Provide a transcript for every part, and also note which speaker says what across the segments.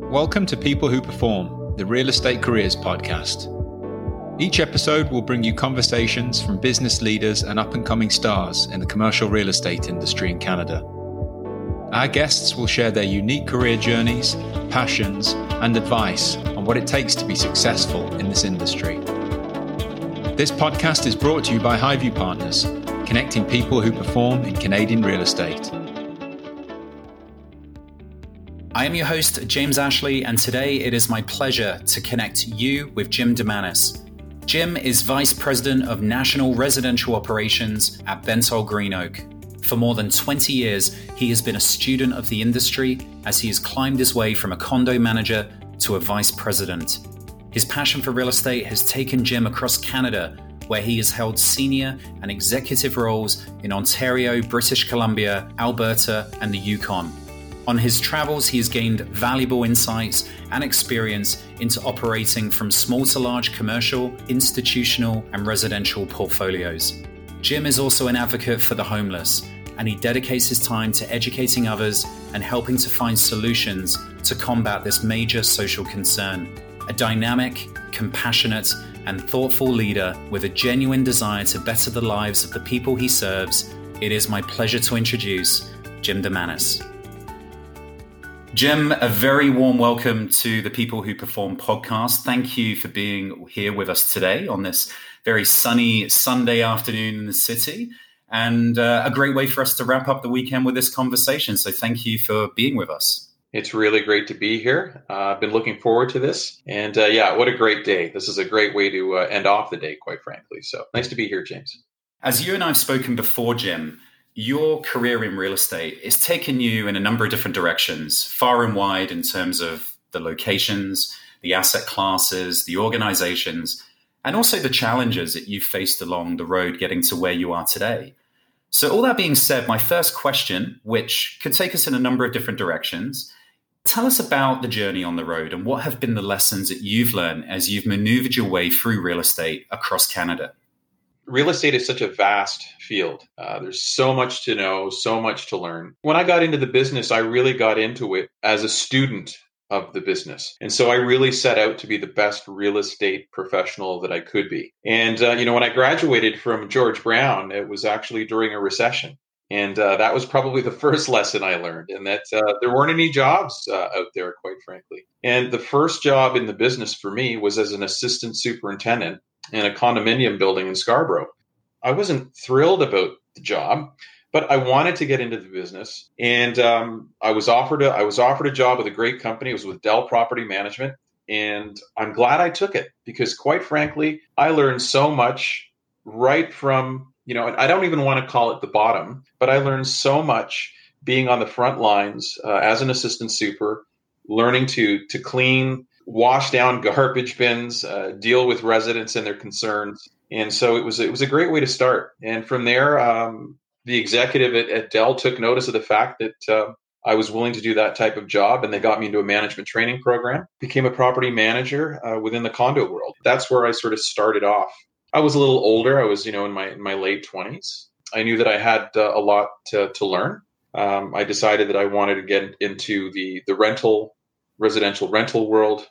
Speaker 1: Welcome to People Who Perform, the Real Estate Careers Podcast. Each episode will bring you conversations from business leaders and up-and-coming stars in the commercial real estate industry in Canada. Our guests will share their unique career journeys, passions, and advice on what it takes to be successful in this industry. This podcast is brought to you by Highview Partners, connecting people who perform in Canadian real estate.
Speaker 2: I am your host, James Ashley, and today it is my pleasure to connect you with Jim Demanis. Jim is Vice President of National Residential Operations at Bentall Green Oak. For more than 20 years, he has been a student of the industry as he has climbed his way from a condo manager to a vice president. His passion for real estate has taken Jim across Canada, where he has held senior and executive roles in Ontario, British Columbia, Alberta, and the Yukon. On his travels, he has gained valuable insights and experience into operating from small to large commercial, institutional, and residential portfolios. Jim is also an advocate for the homeless, and he dedicates his time to educating others and helping to find solutions to combat this major social concern. A dynamic, compassionate, and thoughtful leader with a genuine desire to better the lives of the people he serves, it is my pleasure to introduce Jim Demanis. Jim, a very warm welcome to the People Who Perform podcast. Thank you for being here with us today on this very sunny Sunday afternoon in the city, and a great way for us to wrap up the weekend with this conversation. So thank you for being with us.
Speaker 3: It's really great to be here. I've been looking forward to this. And what a great day. This is a great way to end off the day, quite frankly. So nice to be here, James.
Speaker 2: As you and I have spoken before, Jim, your career in real estate has taken you in a number of different directions, far and wide in terms of the locations, the asset classes, the organizations, and also the challenges that you've faced along the road getting to where you are today. So all that being said, my first question, which could take us in a number of different directions, tell us about the journey on the road and what have been the lessons that you've learned as you've maneuvered your way through real estate across Canada.
Speaker 3: Real estate is such a vast field. There's so much to know, so much to learn. When I got into the business, I really got into it as a student of the business. And so I really set out to be the best real estate professional that I could be. And, when I graduated from George Brown, it was actually during a recession. And that was probably the first lesson I learned, and that there weren't any jobs out there, quite frankly. And the first job in the business for me was as an assistant superintendent in a condominium building in Scarborough. I wasn't thrilled about the job, but I wanted to get into the business. And I was offered a job with a great company. It was with Dell Property Management. And I'm glad I took it because, quite frankly, I learned so much right from, I don't even want to call it the bottom, but I learned so much being on the front lines as an assistant super, learning to clean, wash down garbage bins, deal with residents and their concerns. And so it was a great way to start. And from there, the executive at Dell took notice of the fact that I was willing to do that type of job. And they got me into a management training program, became a property manager within the condo world. That's where I sort of started off. I was a little older. I was, in my late 20s. I knew that I had a lot to learn. I decided that I wanted to get into the residential rental world.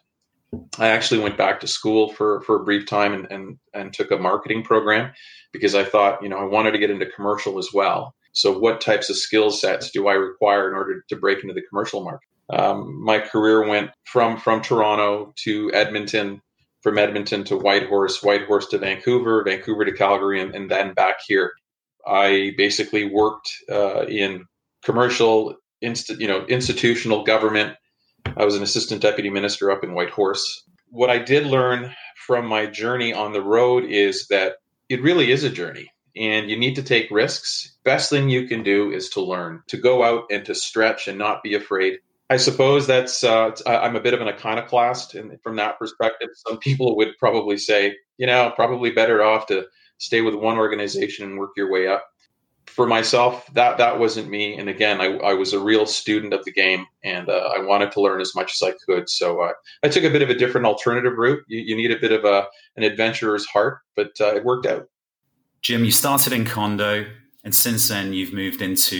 Speaker 3: I actually went back to school for a brief time and took a marketing program because I thought, I wanted to get into commercial as well. So what types of skill sets do I require in order to break into the commercial market? My career went from Toronto to Edmonton, from Edmonton to Whitehorse to Vancouver to Calgary, and then back here. I basically worked in commercial, institutional government. I was an assistant deputy minister up in Whitehorse. What I did learn from my journey on the road is that it really is a journey and you need to take risks. Best thing you can do is to learn, to go out and to stretch and not be afraid. I suppose that's, I'm a bit of an iconoclast, and from that perspective, some people would probably say, probably better off to stay with one organization and work your way up. For myself, that wasn't me. And again, I was a real student of the game, and I wanted to learn as much as I could. So I took a bit of a different alternative route. You need a bit of an adventurer's heart, but it worked out.
Speaker 2: Jim, you started in condo, and since then you've moved into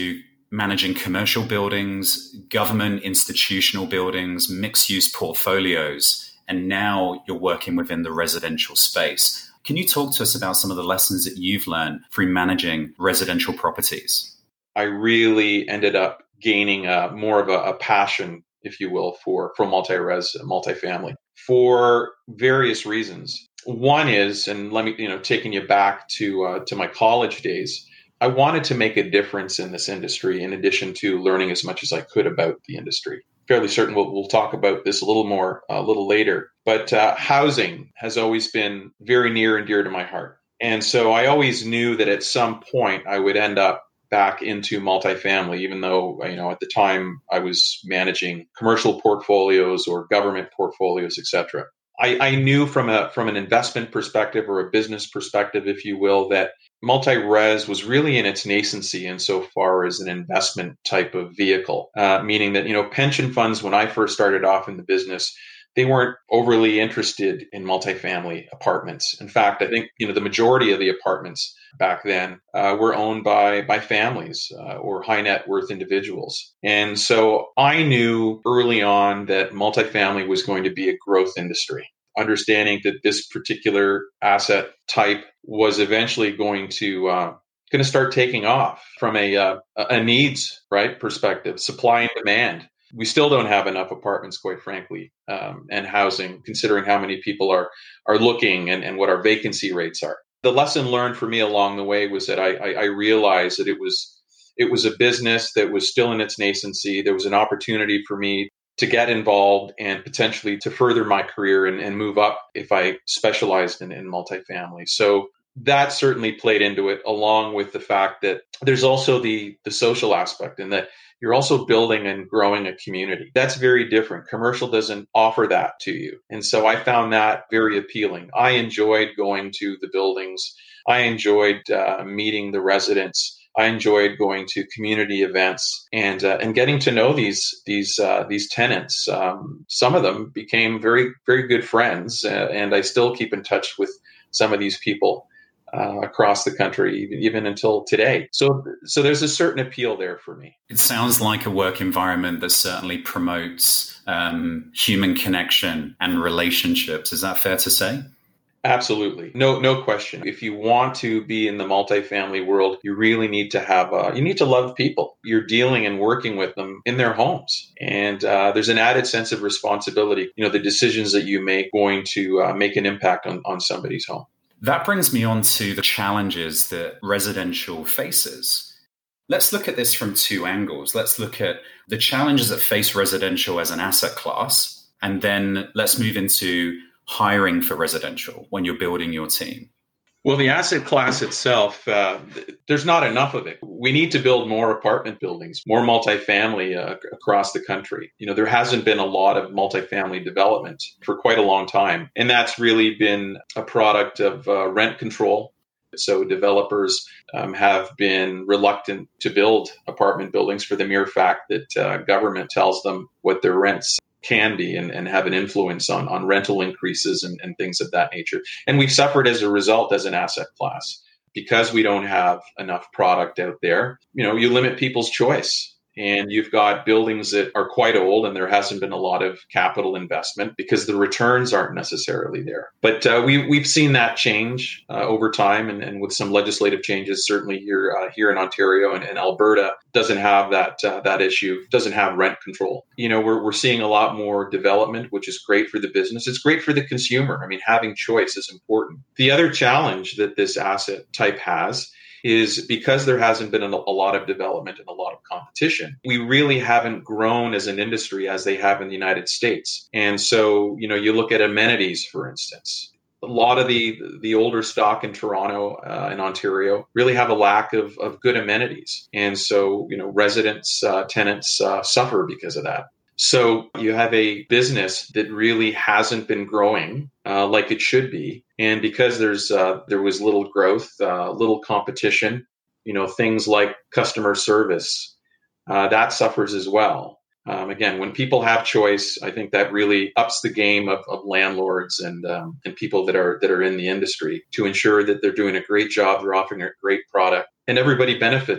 Speaker 2: managing commercial buildings, government institutional buildings, mixed-use portfolios, and now you're working within the residential space. Can you talk to us about some of the lessons that you've learned through managing residential properties?
Speaker 3: I really ended up gaining more of a passion, if you will, for multifamily for various reasons. One is, and let me, taking you back to my college days, I wanted to make a difference in this industry in addition to learning as much as I could about the industry. Fairly certain we'll talk about this a little later, but housing has always been very near and dear to my heart. And so I always knew that at some point I would end up back into multifamily, even though, at the time I was managing commercial portfolios or government portfolios, et cetera. I knew from an investment perspective or a business perspective, if you will, that multi-res was really in its nascency insofar as an investment type of vehicle, meaning that, pension funds, when I first started off in the business, they weren't overly interested in multifamily apartments. In fact, I think, the majority of the apartments back then were owned by families or high net worth individuals. And so I knew early on that multifamily was going to be a growth industry, understanding that this particular asset type was eventually going to start taking off from a needs, right, perspective, supply and demand. We still don't have enough apartments, quite frankly, and housing, considering how many people are looking and what our vacancy rates are. The lesson learned for me along the way was that I realized that it was a business that was still in its nascency. There was an opportunity for me to get involved and potentially to further my career and move up if I specialized in multifamily. So that certainly played into it, along with the fact that there's also the social aspect, and that you're also building and growing a community. That's very different. Commercial doesn't offer that to you. And so I found that very appealing. I enjoyed going to the buildings. I enjoyed meeting the residents. I enjoyed going to community events and getting to know these tenants. Some of them became very, very good friends, and I still keep in touch with some of these people across the country, even until today. So there's a certain appeal there for me.
Speaker 2: It sounds like a work environment that certainly promotes human connection and relationships. Is that fair to say?
Speaker 3: Absolutely. No question. If you want to be in the multifamily world, you really need to have, you need to love people. You're dealing and working with them in their homes. And there's an added sense of responsibility. The decisions that you make going to make an impact on somebody's home.
Speaker 2: That brings me on to the challenges that residential faces. Let's look at this from two angles. Let's look at the challenges that face residential as an asset class, and then let's move into hiring for residential when you're building your team.
Speaker 3: Well, the asset class itself, there's not enough of it. We need to build more apartment buildings, more multifamily across the country. There hasn't been a lot of multifamily development for quite a long time. And that's really been a product of rent control. So developers have been reluctant to build apartment buildings for the mere fact that government tells them what their rents can be and have an influence on rental increases and things of that nature. And we've suffered as a result as an asset class because we don't have enough product out there. You limit people's choice. And you've got buildings that are quite old and there hasn't been a lot of capital investment because the returns aren't necessarily there. But we've seen that change over time and with some legislative changes, certainly here in Ontario and Alberta doesn't have that issue, doesn't have rent control. We're seeing a lot more development, which is great for the business. It's great for the consumer. I mean, having choice is important. The other challenge that this asset type has is because there hasn't been a lot of development and a lot of competition, we really haven't grown as an industry as they have in the United States. And so, you look at amenities, for instance. A lot of the older stock in Toronto and Ontario really have a lack of good amenities. And so, residents, tenants suffer because of that. So you have a business that really hasn't been growing like it should be. And because there was little growth, little competition, things like customer service, that suffers as well. Again, when people have choice, I think that really ups the game of landlords and people that are in the industry to ensure that they're doing a great job, they're offering a great product, and everybody benefits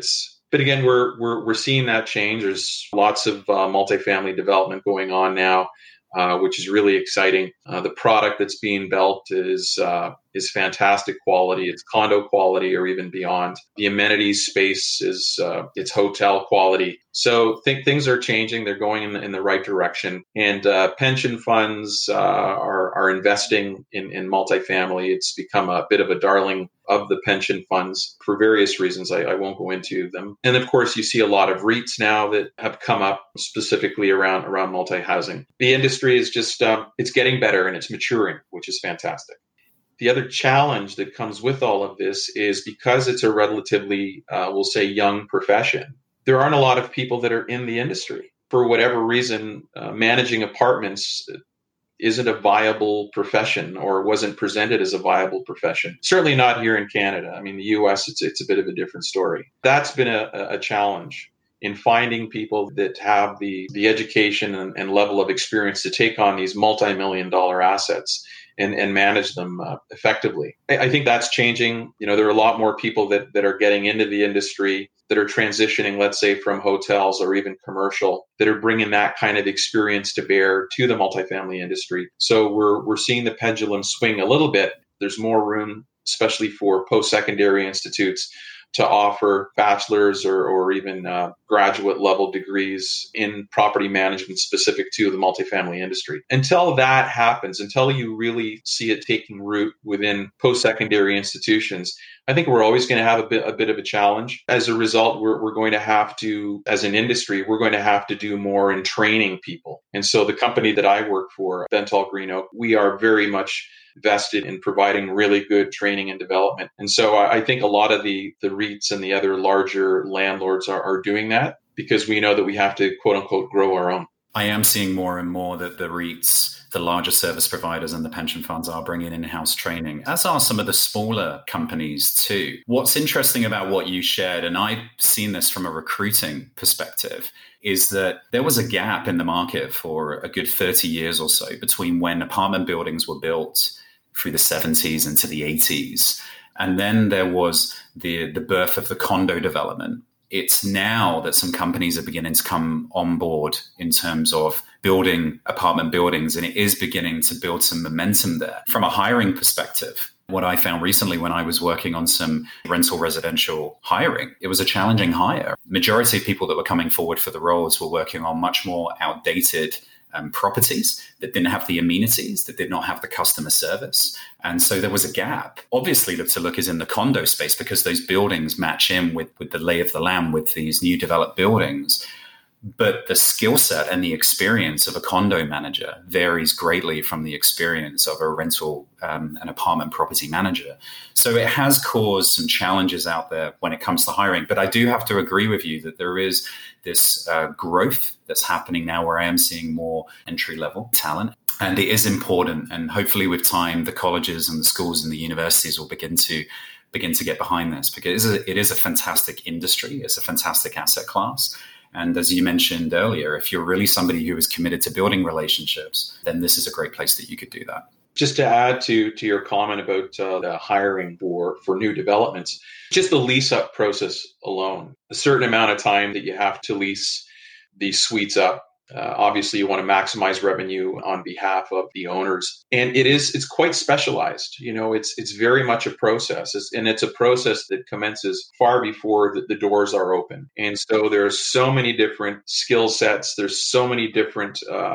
Speaker 3: But again, we're seeing that change. There's lots of multifamily development going on now, which is really exciting. The product that's being built is fantastic quality. It's condo quality or even beyond. The amenities space is it's hotel quality. So things are changing. They're going in the right direction. And pension funds are investing in multifamily. It's become a bit of a darling of the pension funds for various reasons. I won't go into them. And of course, you see a lot of REITs now that have come up specifically around multi-housing. The industry is just, it's getting better and it's maturing, which is fantastic. The other challenge that comes with all of this is because it's a relatively, we'll say, young profession, there aren't a lot of people that are in the industry. For whatever reason, managing apartments isn't a viable profession or wasn't presented as a viable profession. Certainly not here in Canada. I mean, the US, it's a bit of a different story. That's been a challenge in finding people that have the education and level of experience to take on these multi-million-dollar assets and manage them effectively. I think that's changing. You know, there are a lot more people that are getting into the industry that are transitioning, let's say, from hotels or even commercial, that are bringing that kind of experience to bear to the multifamily industry. So we're seeing the pendulum swing a little bit. There's more room, especially for post-secondary institutes, to offer bachelor's or even graduate level degrees in property management specific to the multifamily industry. Until that happens, until you really see it taking root within post-secondary institutions, I think we're always going to have a bit of a challenge. As a result, we're going to have to, as an industry, we're going to have to do more in training people. And so the company that I work for, Bentall Green Oak, we are very much vested in providing really good training and development. And so I think a lot of the REITs and the other larger landlords are doing that because we know that we have to, quote unquote, grow our own.
Speaker 2: I am seeing more and more that the REITs, the larger service providers and the pension funds are bringing in-house training, as are some of the smaller companies too. What's interesting about what you shared, and I've seen this from a recruiting perspective, is that there was a gap in the market for a good 30 years or so between when apartment buildings were built through the 70s into the 80s. And then there was the birth of the condo development. It's now that some companies are beginning to come on board in terms of building apartment buildings, and it is beginning to build some momentum there. From a hiring perspective, what I found recently when I was working on some rental residential hiring, it was a challenging hire. Majority of people that were coming forward for the roles were working on much more outdated properties that didn't have the amenities, that did not have the customer service. And so there was a gap. Obviously, to look is in the condo space because those buildings match in with the lay of the land with these new developed buildings. But the skill set and the experience of a condo manager varies greatly from the experience of a rental and apartment property manager. So it has caused some challenges out there when it comes to hiring. But I do have to agree with you that there is this growth that's happening now where I am seeing more entry-level talent. And it is important. And hopefully with time, the colleges and the schools and the universities will begin to get behind this because it is a fantastic industry. It's a fantastic asset class. And as you mentioned earlier, if you're really somebody who is committed to building relationships, then this is a great place that you could do that.
Speaker 3: Just to add to your comment about the hiring for new developments, just the lease up process alone, a certain amount of time that you have to lease these suites up. Obviously, you want to maximize revenue on behalf of the owners. And it's quite specialized. You know, it's very much a process. It's a process that commences far before the doors are open. And so there's so many different skill sets. There's so many different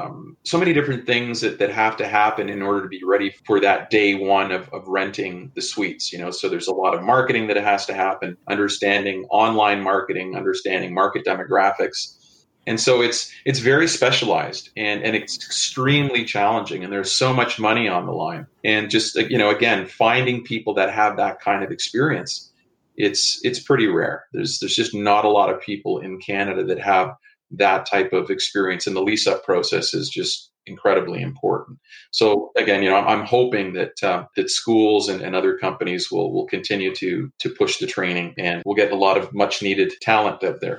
Speaker 3: things that have to happen in order to be ready for that day one of renting the suites. You know, so there's a lot of marketing that has to happen, understanding online marketing, understanding market demographics. And so it's very specialized and it's extremely challenging. And there's so much money on the line. And just, you know, again, finding people that have that kind of experience, it's pretty rare. There's just not a lot of people in Canada that have that type of experience. And the lease up process is just incredibly important. So again, you know, I'm hoping that schools and other companies will continue to push the training and we'll get a lot of much needed talent out there.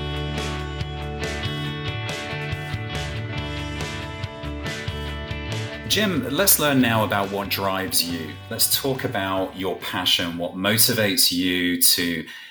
Speaker 2: Jim, let's learn now about what drives you. Let's talk about your passion, what motivates you to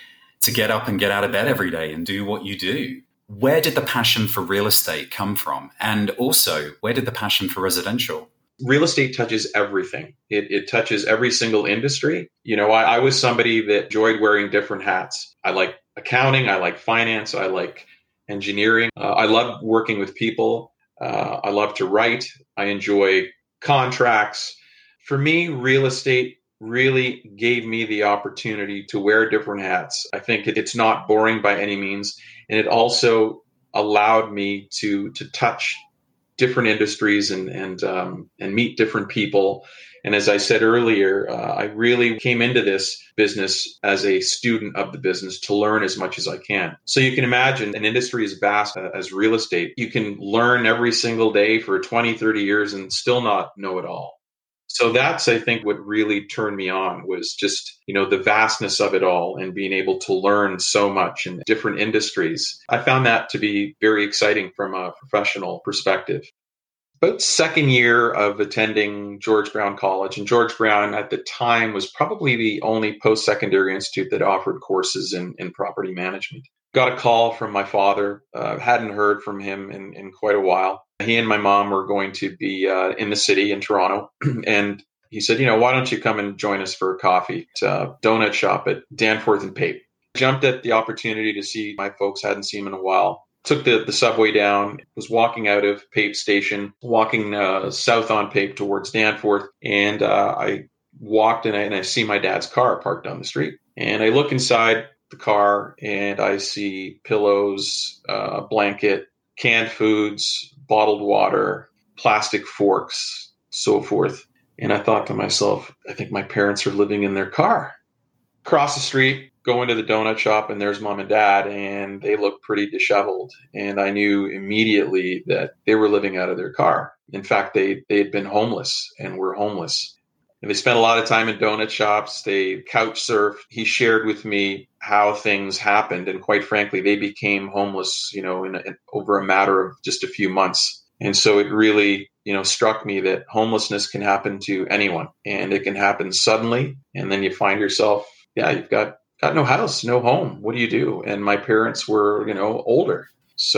Speaker 2: to get up and get out of bed every day and do what you do. Where did the passion for real estate come from? And also, where did the passion for residential?
Speaker 3: Real estate touches everything. It touches every single industry. I was somebody that enjoyed wearing different hats. I like accounting. I like finance. I like engineering. I love working with people. I love to write. I enjoy contracts. For me, real estate really gave me the opportunity to wear different hats. I think it's not boring by any means. And it also allowed me to touch different industries and meet different people. And as I said earlier, I really came into this business as a student of the business to learn as much as I can. So you can imagine an industry as vast as real estate. You can learn every single day for 20, 30 years and still not know it all. So that's, I think, what really turned me on was just, the vastness of it all and being able to learn so much in different industries. I found that to be very exciting from a professional perspective. About second year of attending George Brown College, and George Brown at the time was probably the only post-secondary institute that offered courses in property management. Got a call from my father, hadn't heard from him in quite a while. He and my mom were going to be in the city in Toronto, and he said, why don't you come and join us for coffee at a donut shop at Danforth and Pape. Jumped at the opportunity to see my folks, hadn't seen them in a while. Took the subway down, was walking out of Pape Station, walking south on Pape towards Danforth, and I walked and I see my dad's car parked down the street. And I look inside the car and I see pillows, a blanket, canned foods, bottled water, plastic forks, so forth. And I thought to myself, I think my parents are living in their car. Across the street, go into the donut shop, and there's mom and dad, and they look pretty disheveled. And I knew immediately that they were living out of their car. In fact, they had been homeless and were homeless. And they spent a lot of time in donut shops. They couch surfed. He shared with me how things happened. And quite frankly, they became homeless, in over a matter of just a few months. And so it really, struck me that homelessness can happen to anyone, and it can happen suddenly. And then you find yourself, you've got no house, no home. What do you do? And my parents were, older.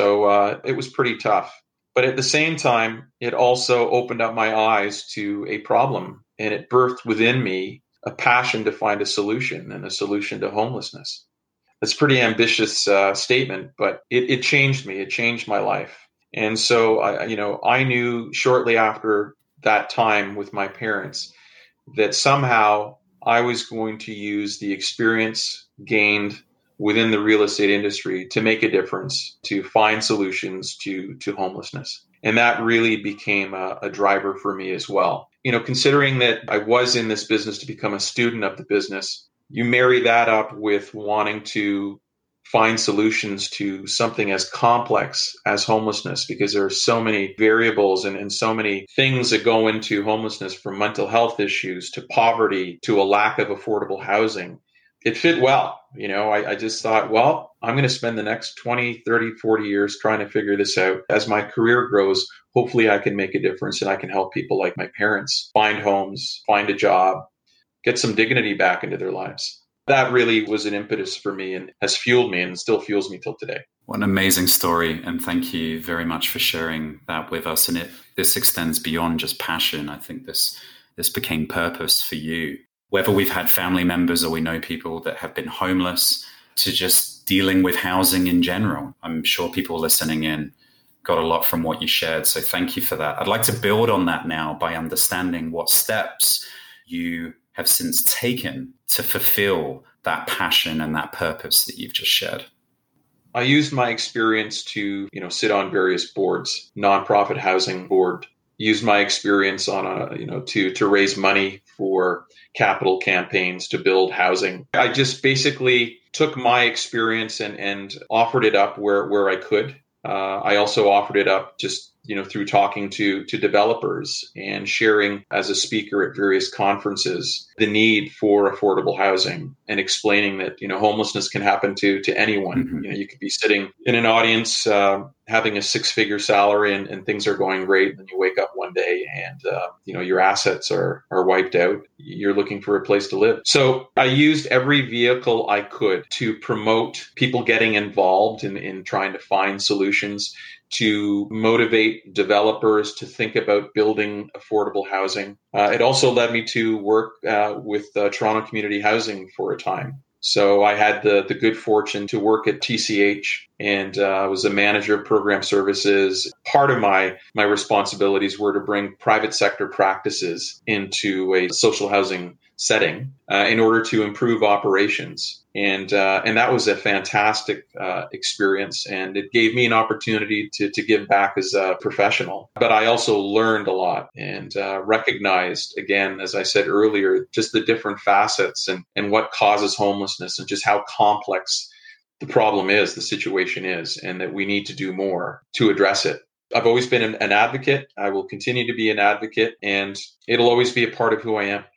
Speaker 3: So it was pretty tough. But at the same time, it also opened up my eyes to a problem, and it birthed within me a passion to find a solution, and a solution to homelessness. That's a pretty ambitious statement, but it changed me. It changed my life. And so I knew shortly after that time with my parents that somehow I was going to use the experience gained within the real estate industry to make a difference, to find solutions to homelessness. And that really became a driver for me as well. Considering that I was in this business to become a student of the business, you marry that up with wanting to find solutions to something as complex as homelessness, because there are so many variables and so many things that go into homelessness, from mental health issues to poverty to a lack of affordable housing. It fit well. I just thought, well, I'm going to spend the next 20, 30, 40 years trying to figure this out. As my career grows, hopefully I can make a difference and I can help people like my parents find homes, find a job, get some dignity back into their lives. That really was an impetus for me and has fueled me and still fuels me till today.
Speaker 2: What an amazing story. And thank you very much for sharing that with us. And this extends beyond just passion. I think this became purpose for you. Whether we've had family members or we know people that have been homeless, to just dealing with housing in general. I'm sure people listening in got a lot from what you shared. So thank you for that. I'd like to build on that now by understanding what steps you have since taken to fulfill that passion and that purpose that you've just shared.
Speaker 3: I used my experience to, sit on various boards, nonprofit housing board, used my experience on to raise money for capital campaigns to build housing. I just basically took my experience and offered it up where I could. I also offered it up just through talking to developers and sharing as a speaker at various conferences the need for affordable housing and explaining that, homelessness can happen to anyone.
Speaker 2: Mm-hmm.
Speaker 3: You could be sitting in an audience having a 6-figure salary and things are going great. And you wake up one day and, your assets are wiped out. You're looking for a place to live. So I used every vehicle I could to promote people getting involved in trying to find solutions, to motivate developers to think about building affordable housing. It also led me to work with Toronto Community Housing for a time. So I had the good fortune to work at TCH and was a manager of program services. Part of my responsibilities were to bring private sector practices into a social housing setting in order to improve operations. And that was a fantastic experience. And it gave me an opportunity to give back as a professional. But I also learned a lot and recognized, again, as I said earlier, just the different facets and what causes homelessness and just how complex the problem is, the situation is, and that we need to do more to address it. I've always been an advocate. I will continue to be an advocate, and it'll always be a part of who I am.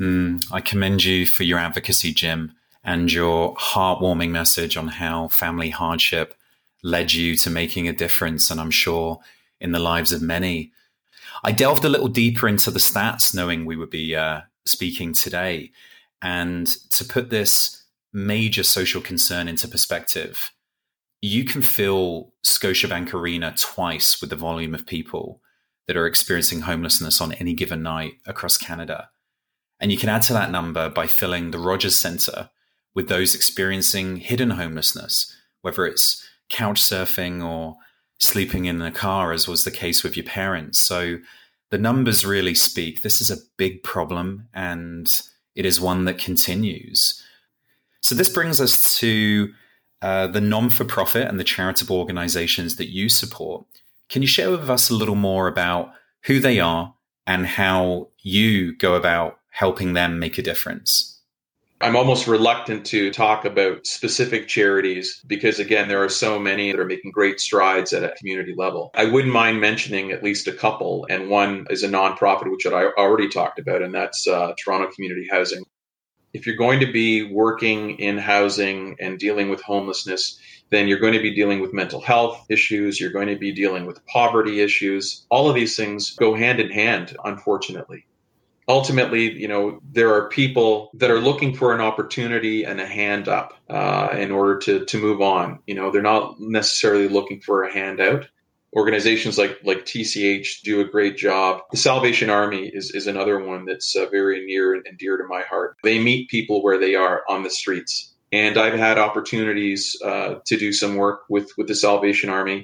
Speaker 2: I commend you for your advocacy, Jim, and your heartwarming message on how family hardship led you to making a difference, and I'm sure in the lives of many. I delved a little deeper into the stats, knowing we would be speaking today, and to put this major social concern into perspective, you can fill Scotiabank Arena twice with the volume of people that are experiencing homelessness on any given night across Canada. And you can add to that number by filling the Rogers Centre with those experiencing hidden homelessness, whether it's couch surfing or sleeping in a car, as was the case with your parents. So the numbers really speak. This is a big problem, and it is one that continues. So this brings us to the non-for-profit and the charitable organizations that you support. Can you share with us a little more about who they are and how you go about helping them make a difference?
Speaker 3: I'm almost reluctant to talk about specific charities because, again, there are so many that are making great strides at a community level. I wouldn't mind mentioning at least a couple, and one is a nonprofit, which I already talked about, and that's Toronto Community Housing. If you're going to be working in housing and dealing with homelessness, then you're going to be dealing with mental health issues. You're going to be dealing with poverty issues. All of these things go hand in hand, unfortunately. Ultimately, there are people that are looking for an opportunity and a hand up in order to move on. They're not necessarily looking for a handout. Organizations like TCH do a great job. The Salvation Army is another one that's very near and dear to my heart. They meet people where they are on the streets. And I've had opportunities to do some work with the Salvation Army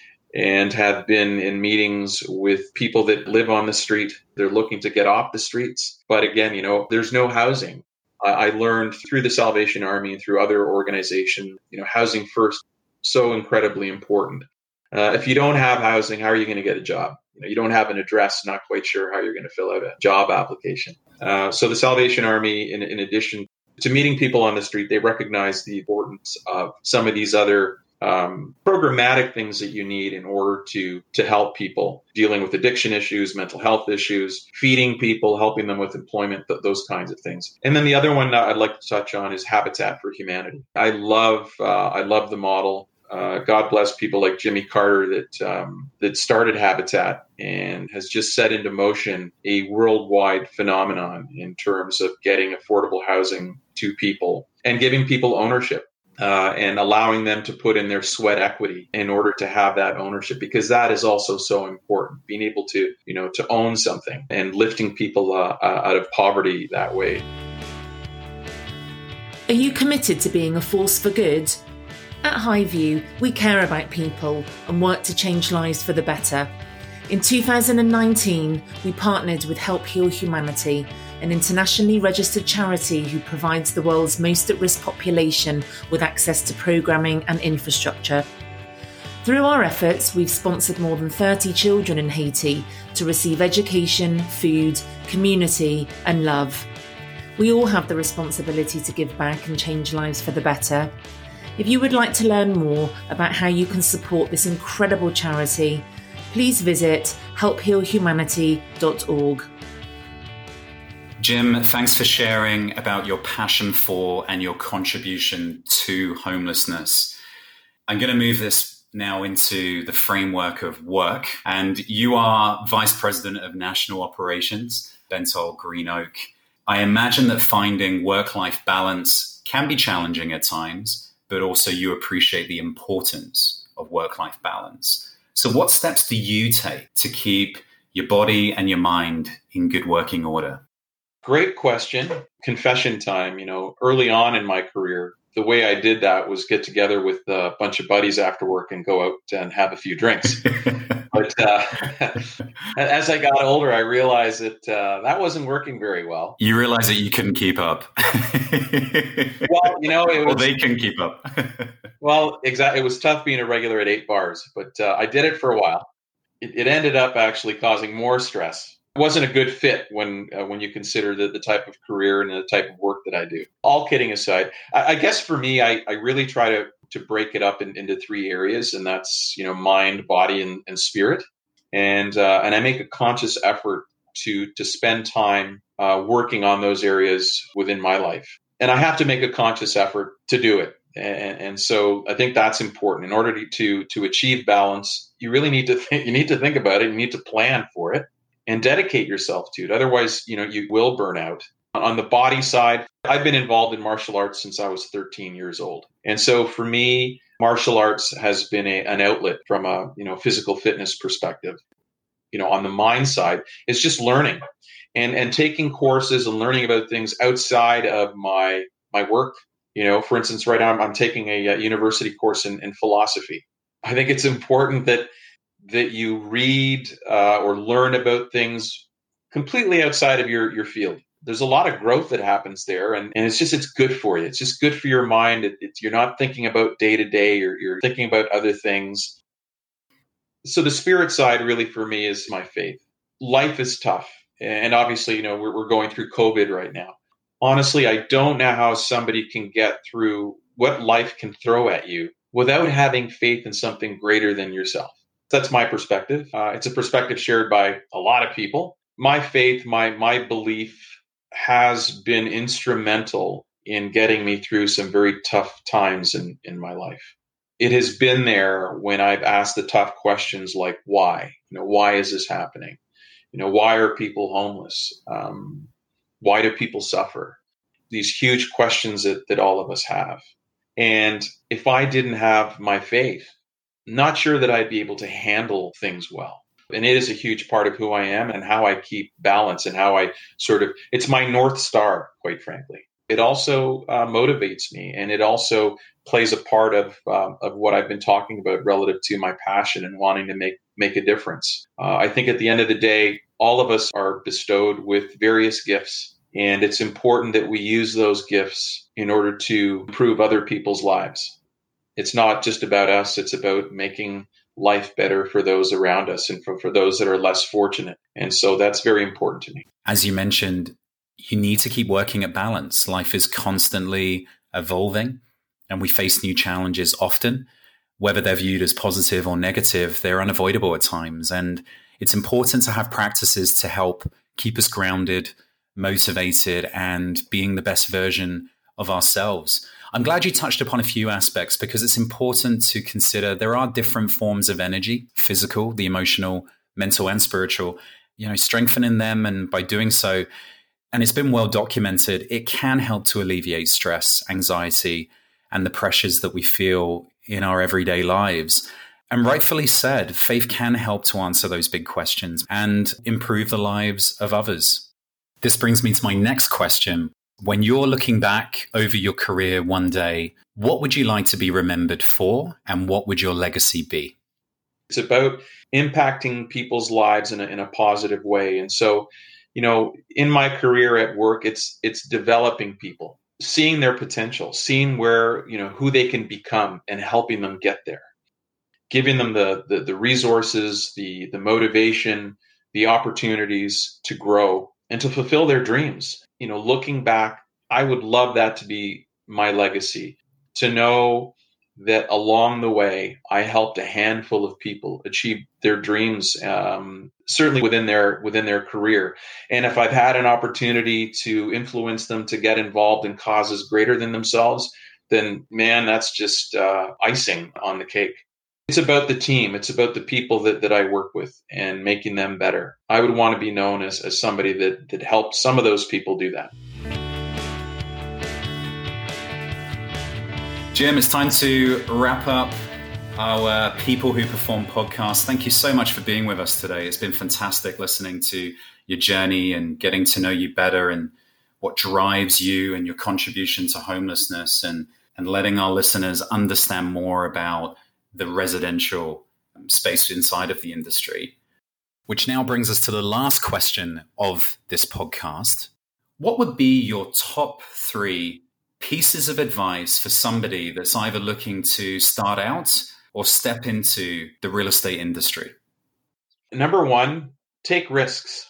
Speaker 3: and have been in meetings with people that live on the street. They're looking to get off the streets. But again, there's no housing. I learned through the Salvation Army and through other organizations, housing first, so incredibly important. If you don't have housing, how are you going to get a job? You don't have an address, not quite sure how you're going to fill out a job application. So the Salvation Army, in addition to meeting people on the street, they recognize the importance of some of these other programmatic things that you need in order to help people dealing with addiction issues, mental health issues, feeding people, helping them with employment, those kinds of things. And then the other one I'd like to touch on is Habitat for Humanity. I love the model. God bless people like Jimmy Carter that started Habitat and has just set into motion a worldwide phenomenon in terms of getting affordable housing to people and giving people ownership. And allowing them to put in their sweat equity in order to have that ownership, because that is also so important, being able to, to own something and lifting people out of poverty that way.
Speaker 4: Are you committed to being a force for good? At Highview, we care about people and work to change lives for the better. In 2019, we partnered with Help Heal Humanity, an internationally registered charity who provides the world's most at-risk population with access to programming and infrastructure. Through our efforts, we've sponsored more than 30 children in Haiti to receive education, food, community, and love. We all have the responsibility to give back and change lives for the better. If you would like to learn more about how you can support this incredible charity, please visit helphealhumanity.org.
Speaker 2: Jim, thanks for sharing about your passion for and your contribution to homelessness. I'm going to move this now into the framework of work. And you are Vice President of National Operations, Bentall Green Oak. I imagine that finding work-life balance can be challenging at times, but also you appreciate the importance of work-life balance. So what steps do you take to keep your body and your mind in good working order?
Speaker 3: Great question. Confession time. Early on in my career, the way I did that was get together with a bunch of buddies after work and go out and have a few drinks. But as I got older, I realized that that wasn't working very well.
Speaker 2: You realized that you couldn't keep up.
Speaker 3: Well, it was,
Speaker 2: they can keep up.
Speaker 3: Well, exactly. It was tough being a regular at 8 bars, but I did it for a while. It ended up actually causing more stress. It wasn't a good fit when you consider the type of career and the type of work that I do. All kidding aside, I guess for me, I really try to break it up into 3 areas, and that's mind, body, and spirit. And I make a conscious effort to spend time working on those areas within my life. And I have to make a conscious effort to do it. And so I think that's important. In order to achieve balance, you really need to think about it. You need to plan for it and dedicate yourself to it. Otherwise, you will burn out. On the body side, I've been involved in martial arts since I was 13 years old. And so for me, martial arts has been an outlet from a physical fitness perspective. On the mind side, it's just learning and taking courses and learning about things outside of my work. For instance, right now I'm taking a university course in philosophy. I think it's important that you read or learn about things completely outside of your field. There's a lot of growth that happens there, and it's good for you. It's just good for your mind. You're not thinking about day to day, you're thinking about other things. So the spirit side really for me is my faith. Life is tough, and obviously, we're going through COVID right now. Honestly, I don't know how somebody can get through what life can throw at you without having faith in something greater than yourself. That's my perspective. It's a perspective shared by a lot of people. My faith, my belief has been instrumental in getting me through some very tough times in my life. It has been there when I've asked the tough questions like why? Why is this happening? Why are people homeless? Why do people suffer? These huge questions that all of us have. And if I didn't have my faith, not sure that I'd be able to handle things well. And it is a huge part of who I am and how I keep balance and how I it's my North Star, quite frankly. It also motivates me, and it also plays a part of what I've been talking about relative to my passion and wanting to make a difference. I think at the end of the day, all of us are bestowed with various gifts, and it's important that we use those gifts in order to improve other people's lives. It's not just about us. It's about making life better for those around us and for those that are less fortunate. And so that's very important to me.
Speaker 2: As you mentioned, you need to keep working at balance. Life is constantly evolving and we face new challenges often. Whether they're viewed as positive or negative, they're unavoidable at times. And it's important to have practices to help keep us grounded, motivated, and being the best version of ourselves. I'm glad you touched upon a few aspects because it's important to consider there are different forms of energy, physical, the emotional, mental, and spiritual, strengthening them. And by doing so, and it's been well documented, it can help to alleviate stress, anxiety, and the pressures that we feel in our everyday lives. And rightfully said, faith can help to answer those big questions and improve the lives of others. This brings me to my next question. When you're looking back over your career one day, what would you like to be remembered for, and what would your legacy be?
Speaker 3: It's about impacting people's lives in a positive way. And so, in my career at work, it's developing people, seeing their potential, seeing where, who they can become and helping them get there, giving them the resources, the motivation, the opportunities to grow and to fulfill their dreams. Looking back, I would love that to be my legacy, to know that along the way, I helped a handful of people achieve their dreams, certainly within their career. And if I've had an opportunity to influence them to get involved in causes greater than themselves, then man, that's just icing on the cake. It's about the team. It's about the people that I work with and making them better. I would want to be known as somebody that helped some of those people do that.
Speaker 2: Jim, it's time to wrap up our People Who Perform podcast. Thank you so much for being with us today. It's been fantastic listening to your journey and getting to know you better and what drives you and your contribution to homelessness and letting our listeners understand more about the residential space inside of the industry. Which now brings us to the last question of this podcast. What would be your top 3 pieces of advice for somebody that's either looking to start out or step into the real estate industry?
Speaker 3: Number 1, take risks.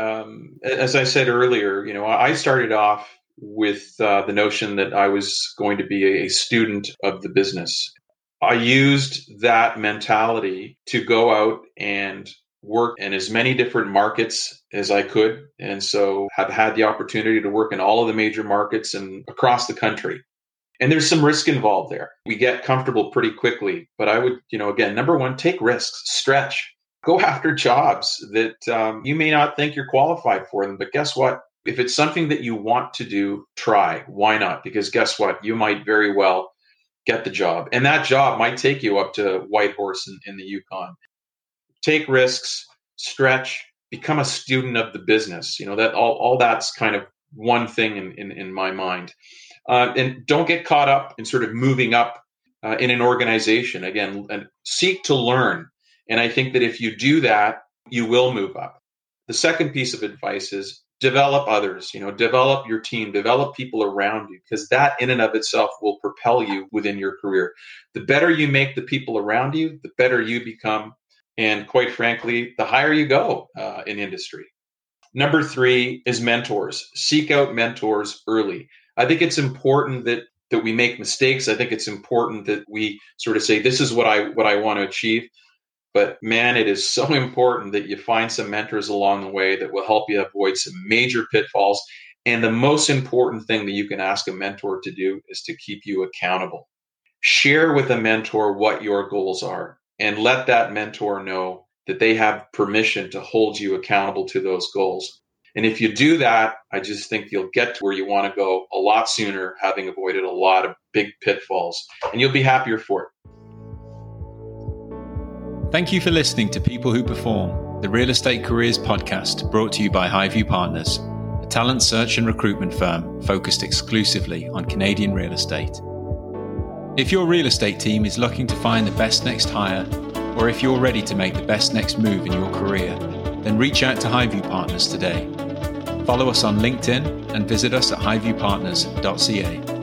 Speaker 3: As I said earlier, I started off with the notion that I was going to be a student of the business. I used that mentality to go out and work in as many different markets as I could. And so have had the opportunity to work in all of the major markets and across the country. And there's some risk involved there. We get comfortable pretty quickly. But I would, again, number 1, take risks, stretch, go after jobs that you may not think you're qualified for them. But guess what? If it's something that you want to do, try. Why not? Because guess what? You might very well get the job. And that job might take you up to Whitehorse in the Yukon. Take risks, stretch, become a student of the business. That all that's kind of one thing in my mind. And don't get caught up in sort of moving up in an organization. Again, and seek to learn. And I think that if you do that, you will move up. The second piece of advice is develop others, develop your team, develop people around you, because that in and of itself will propel you within your career. The better you make the people around you, the better you become. And quite frankly, the higher you go in industry. Number 3 is mentors. Seek out mentors early. I think it's important that we make mistakes. I think it's important that we sort of say, this is what I want to achieve. But man, it is so important that you find some mentors along the way that will help you avoid some major pitfalls. And the most important thing that you can ask a mentor to do is to keep you accountable. Share with a mentor what your goals are and let that mentor know that they have permission to hold you accountable to those goals. And if you do that, I just think you'll get to where you want to go a lot sooner, having avoided a lot of big pitfalls, and you'll be happier for it.
Speaker 1: Thank you for listening to People Who Perform, the Real Estate Careers podcast brought to you by Highview Partners, a talent search and recruitment firm focused exclusively on Canadian real estate. If your real estate team is looking to find the best next hire, or if you're ready to make the best next move in your career, then reach out to Highview Partners today. Follow us on LinkedIn and visit us at highviewpartners.ca.